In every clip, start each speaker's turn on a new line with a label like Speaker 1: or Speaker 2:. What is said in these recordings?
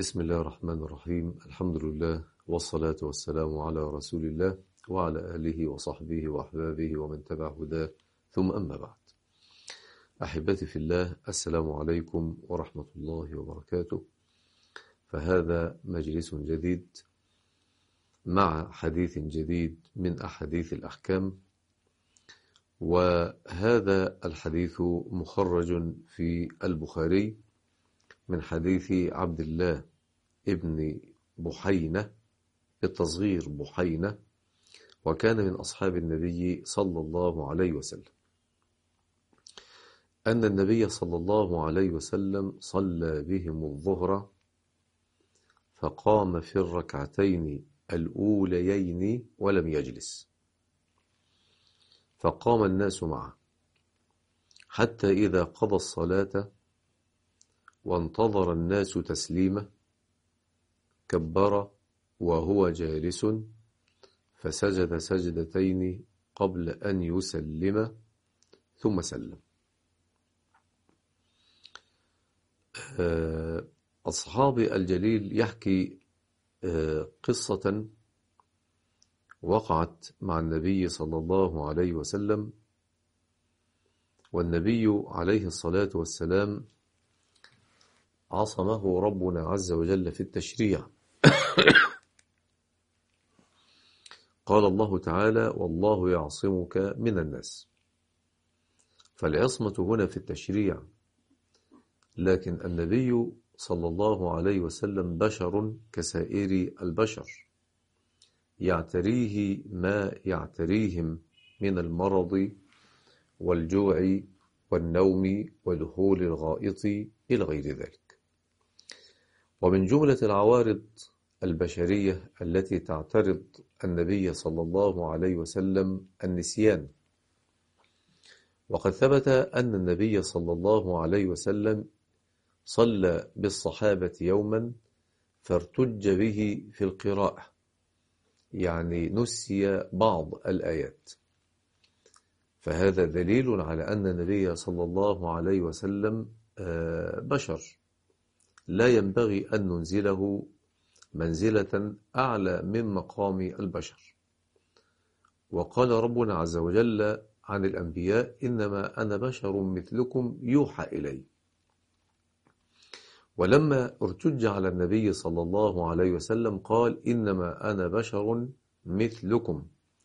Speaker 1: بسم الله الرحمن الرحيم. الحمد لله والصلاة والسلام على رسول الله وعلى آله وصحبه وأحبابه ومن تبع هداه، ثم أما بعد. أحبتي في الله، السلام عليكم ورحمة الله وبركاته. فهذا مجلس جديد مع حديث جديد من أحاديث الأحكام، وهذا الحديث مخرج في البخاري من حديث عبد الله ابن بحينة بالتصغير بحينة، وكان من أصحاب النبي صلى الله عليه وسلم، أن النبي صلى الله عليه وسلم صلى بهم الظهر فقام في الركعتين الأوليين ولم يجلس، فقام الناس معه حتى إذا قضى الصلاة وانتظر الناس تسليمه كبر وهو جالس فسجد سجدتين قبل أن يسلم ثم سلم. الصحابي الجليل يحكي قصة وقعت مع النبي صلى الله عليه وسلم، والنبي عليه الصلاة والسلام عصمه ربنا عز وجل في التشريع. قال الله تعالى: والله يعصمك من الناس. فالعصمة هنا في التشريع، لكن النبي صلى الله عليه وسلم بشر كسائر البشر، يعتريه ما يعتريهم من المرض والجوع والنوم ودخول الغائط إلى غير ذلك. ومن جملة العوارض البشرية التي تعترض النبي صلى الله عليه وسلم النسيان، وقد ثبت أن النبي صلى الله عليه وسلم صلى بالصحابة يوما فارتج به في القراءة، يعني نسي بعض الآيات، فهذا دليل على أن النبي صلى الله عليه وسلم بشر لا ينبغي أن ننزله منزلة أعلى من مقام البشر. وقال ربنا عز وجل عن الأنبياء: إنما أنا بشر مثلكم يوحى إلي. ولما ارتج على النبي صلى الله عليه وسلم قال: إنما أنا بشر مثلكم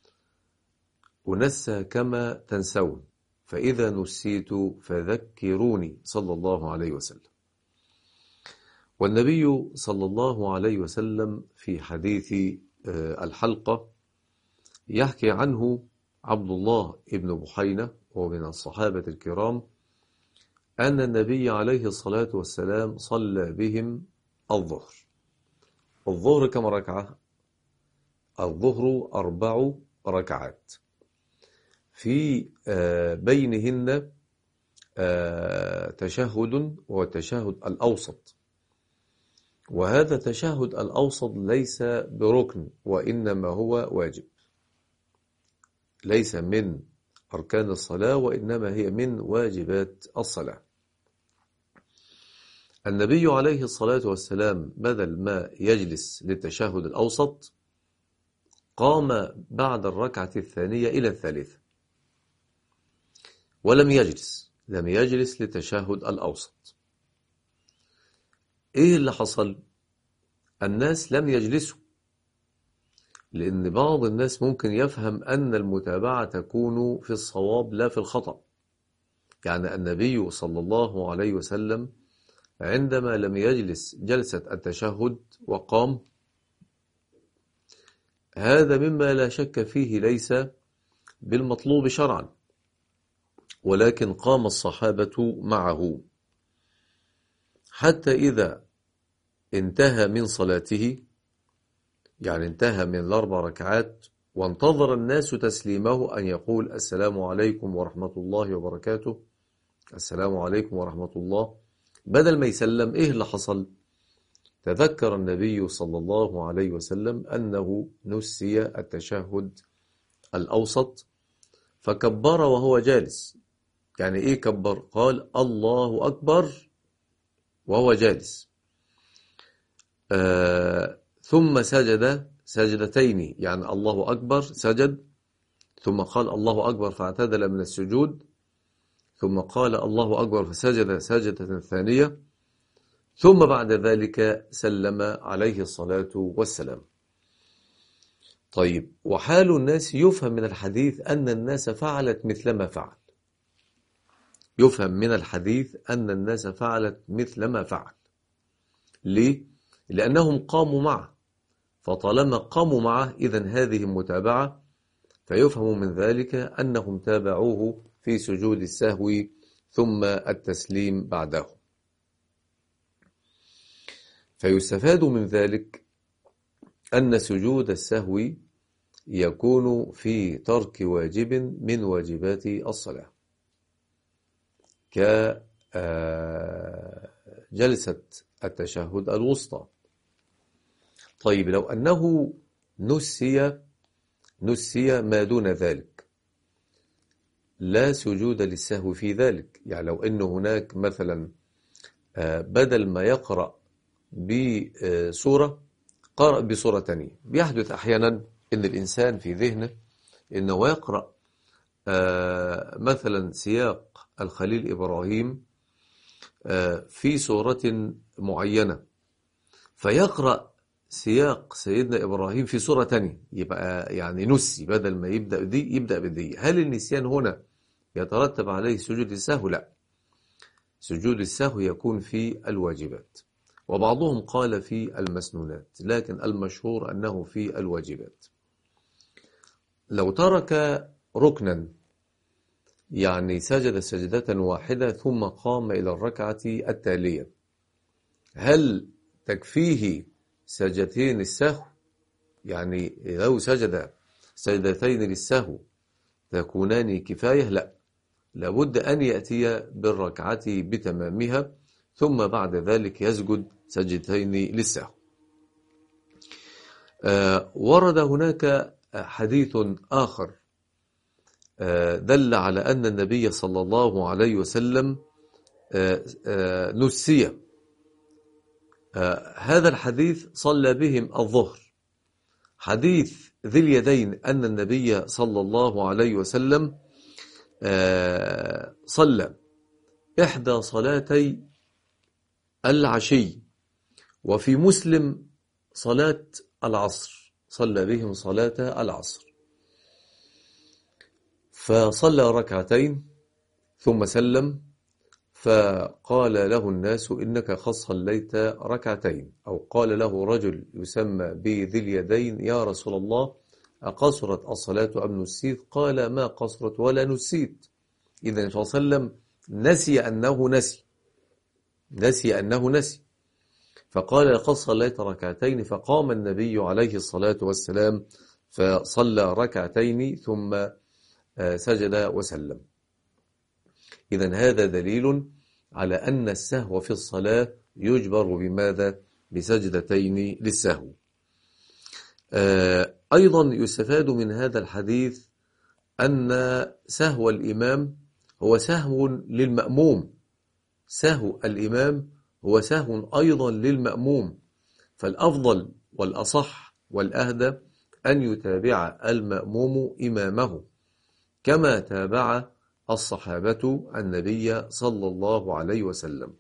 Speaker 1: أنسى كما تنسون، فإذا نسيت فذكروني، صلى الله عليه وسلم. والنبي صلى الله عليه وسلم في حديث الحلقة يحكي عنه عبد الله ابن بحينة ومن الصحابة الكرام أن النبي عليه الصلاة والسلام صلى بهم الظهر. الظهر كم ركعة؟ الظهر 4 ركعات، في بينهن تشهد والتشهد الأوسط، وهذا التشهد الأوسط ليس بركن وإنما هو واجب، ليس من أركان الصلاة وإنما هي من واجبات الصلاة. النبي عليه الصلاة والسلام بدل ما يجلس للتشهد الأوسط قام بعد الركعة الثانية إلى الثالثة ولم يجلس، لم يجلس للتشهد الأوسط. إيه اللي حصل؟ الناس لم يجلسوا، لأن بعض الناس ممكن يفهم أن المتابعة تكون في الصواب لا في الخطأ. يعني النبي صلى الله عليه وسلم عندما لم يجلس جلسة التشهد وقام، هذا مما لا شك فيه ليس بالمطلوب شرعا، ولكن قام الصحابة معه حتى إذا انتهى من صلاته، يعني انتهى من ال4 ركعات وانتظر الناس تسليمه أن يقول: السلام عليكم ورحمة الله وبركاته، السلام عليكم ورحمة الله. بدل ما يسلم، إيه اللي حصل؟ تذكر النبي صلى الله عليه وسلم أنه نسي التشهد الأوسط فكبر وهو جالس. يعني إيه كبر؟ قال: الله أكبر وهو جالس. ثم سجد سجدتين، يعني الله أكبر سجد، ثم قال الله أكبر فاعتدل من السجود، ثم قال الله أكبر فسجد سجدة ثانية، ثم بعد ذلك سلم عليه الصلاة والسلام. طيب، وحال الناس يفهم من الحديث أن الناس فعلت مثل ما فعل. يفهم من الحديث أن الناس فعلت مثل ما فعل. ليه؟ لأنهم قاموا معه، فطالما قاموا معه إذن هذه متابعة، فيفهم من ذلك أنهم تابعوه في سجود السهو ثم التسليم بعده. فيستفاد من ذلك أن سجود السهو يكون في ترك واجب من واجبات الصلاة، كجلسة التشهد الوسطى. طيب، لو أنه نسي ما دون ذلك، لا سجود للسهو في ذلك. يعني لو أن هناك مثلا بدل ما يقرأ بسورة قرأ بسورة تانية. بيحدث أحيانا أن الإنسان في ذهنه أنه يقرأ مثلا سياق الخليل إبراهيم في سورة معينة، فيقرأ سياق سيدنا إبراهيم في سورة تانية، يبقى يعني نسي، بدل ما يبدأ بدي يبدأ بدي. هل النسيان هنا يترتب عليه سجود السهو؟ لا، سجود السهو يكون في الواجبات، وبعضهم قال في المسنونات، لكن المشهور أنه في الواجبات. لو ترك ركنا، يعني سجد سجدة واحدة ثم قام إلى الركعة التالية، هل تكفيه سجدتين السهو؟ يعني لو سجد سجدتين للسهو تكونان كفاية؟ لا، لابد أن يأتي بالركعة بتمامها، ثم بعد ذلك يسجد سجدتين للسهو. ورد هناك حديث آخر دل على أن النبي صلى الله عليه وسلم نسي. هذا الحديث صلى بهم الظهر، حديث ذي اليدين، أن النبي صلى الله عليه وسلم صلى إحدى صلاتي العشي، وفي مسلم صلاة العصر، صلى بهم صلاة العصر، فصلى ركعتين ثم سلم، فقال له الناس إنك قد صليت ركعتين، أو قال له رجل يسمى بذي اليدين: يا رسول الله، أقصرت الصلاة أم نسيت؟ قال: ما قصرت ولا نسيت. إذن صلى الله عليه وسلم نسي أنه نسي، فقال: لقد صليت ركعتين. فقام النبي عليه الصلاة والسلام فصلى ركعتين ثم سجد وسلم. إذن هذا دليل على أن السهو في الصلاة يجبر بماذا؟ بسجدتين للسهو. أيضا يستفاد من هذا الحديث أن سهو الإمام هو سهو للمأموم، سهو الإمام هو سهو أيضا للمأموم، فالأفضل والأصح والأهدى أن يتابع المأموم إمامه كما تابع الصحابة النبي صلى الله عليه وسلم.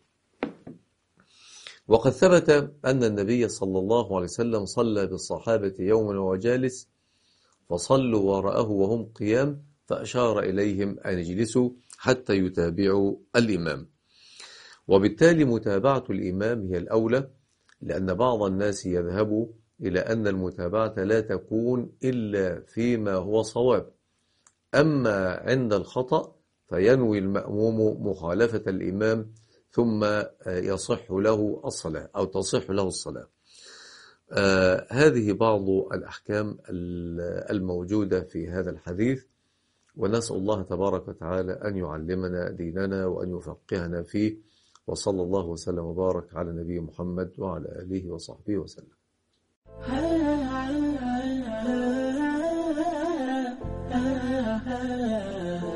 Speaker 1: وقد ثبت أن النبي صلى الله عليه وسلم صلى بالصحابة يوما وهو جالس، فصلوا وراءه وهم قيام، فأشار إليهم أن يجلسوا حتى يتابعوا الإمام. وبالتالي متابعة الإمام هي الأولى، لأن بعض الناس يذهب إلى أن المتابعة لا تكون إلا فيما هو صواب، أما عند الخطأ فينوي المأموم مخالفة الإمام ثم يصح له الصلاة أو تصح له الصلاة. هذه بعض الأحكام الموجودة في هذا الحديث، ونسأل الله تبارك وتعالى أن يعلمنا ديننا وأن يفقهنا فيه، وصلى الله وسلم وبارك على نبي محمد وعلى آله وصحبه وسلم.